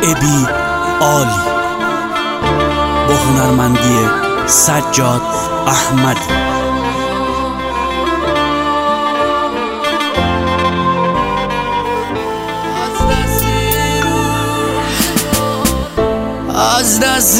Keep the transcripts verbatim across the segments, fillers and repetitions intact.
ابی عالی با هنرمندی سجاد احمدی. از دست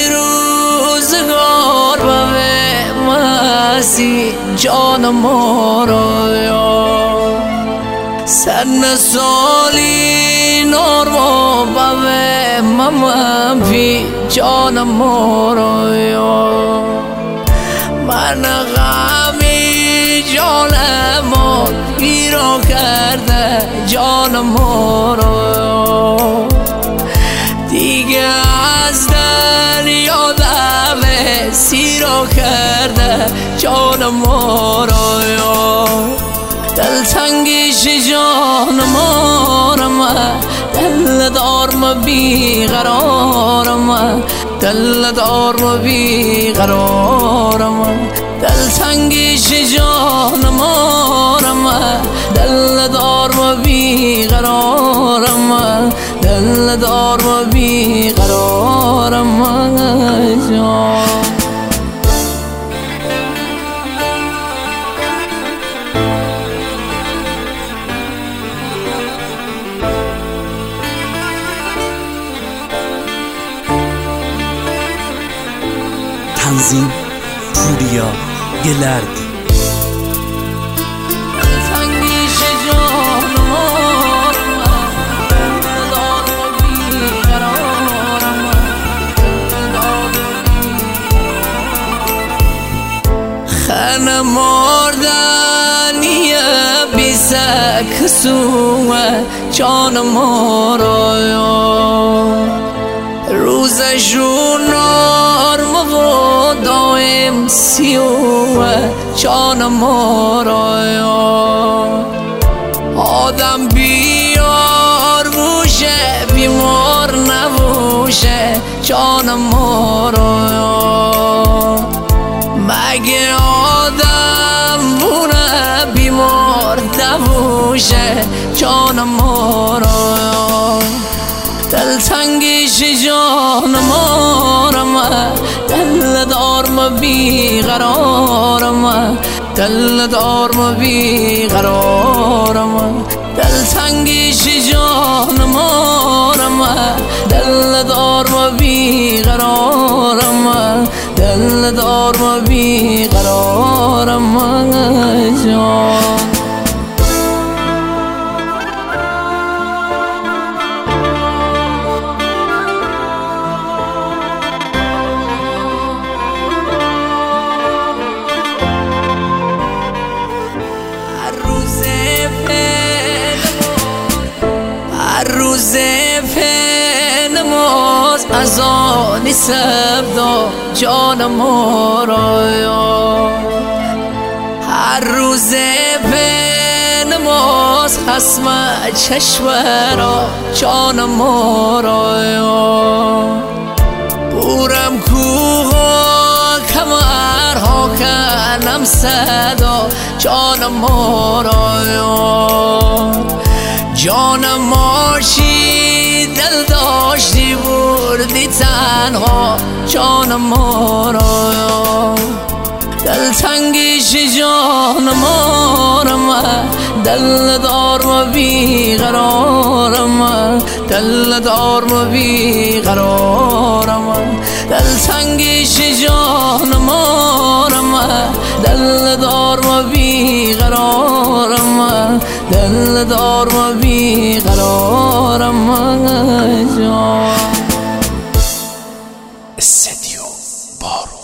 روزگار به مسی جان ما را یا سن سالی ناروا به مم بی جان ما را یا من غمی جان ما گیرا کرده جان ما را یا دیگه از دریا دم سیرا کرده جان ما را یا دلتنگیش جان ما را من دل دارم بیقرارم دل دارم بیقرارم دلتنگیش جان ما را من دل دارم بیقرارم دل دارم بیقرارم جان تنظیم پوریا گلردی. خانه مردنی بیسک سوه جان ما را یا روزشون نرم و دایم سیوه جان ما را یا آدم بیار بوشه بیمار نبوشه جان ما را یا مگه آدم بونه بیمار نبوشه جان ما را یا دلتنگیش جان ما را من دل دارم بیقرارم دل دارم بیقرارم دلتنگیش جان ما را من دل دارم بیقرارم دل دارم بیقرارم جان روز نماز از آن سبدا جان ما را یا هر روز نماز خصم چشورا جان ما را یا بورم کوها کمرها کنم صدا جان ما را یا جانم ماشی دل داشتی بردی تنها جان ما را یا دلتنگیش جان ما را من دل دارم بیقرارم دل دارم بیقرارم دلتنگیش جان ما را من دل دارم بیقرارم دل دارم بیقرارم جان. استدیو بارو.